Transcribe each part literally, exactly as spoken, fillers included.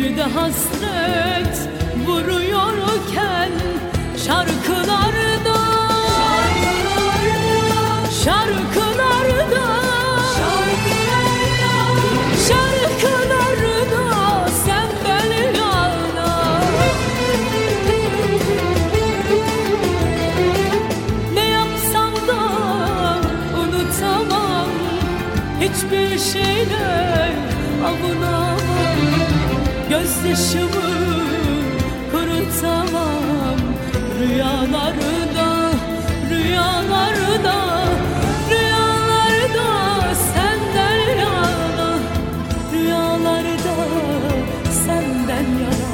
Bir de hasret vuruyorken şarkılarda, şarkılarda, şarkılarda senden yana. Ne yapsam da unutamam, hiçbir şeyle avunamam. Gözyaşımı kurutamam. Rüyalarda, rüyalarda, rüyalarda senden yana. Rüyalarda senden yana.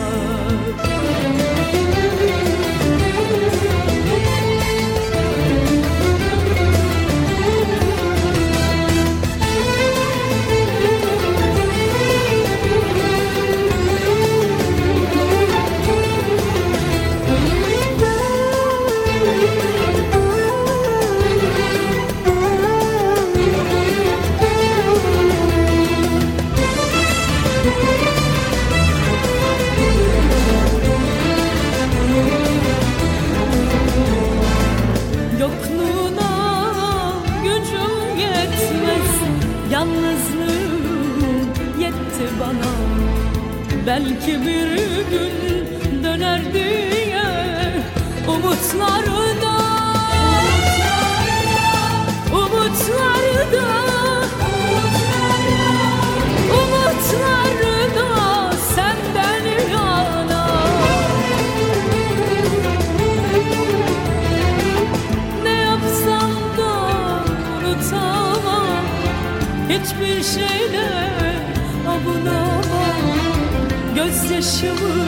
Yokluğuna gücüm yetmez, yalnızlığım yetti bana. Belki bir gün döner diye umutlarda, umutlarda, umutlarda senden yana. Ne yapsam da unutamam, hiçbir şeyle avunamam. Gözyaşımı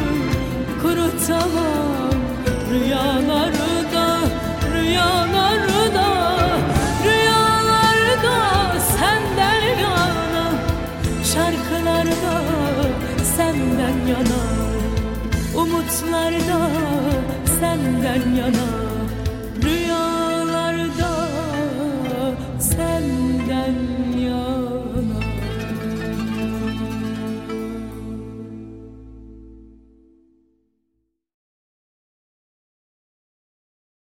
kurutamam. Rüyalarda, rüyalarda, rüyalarda senden yana. Şarkılarda senden yana. Umutlarda senden yana.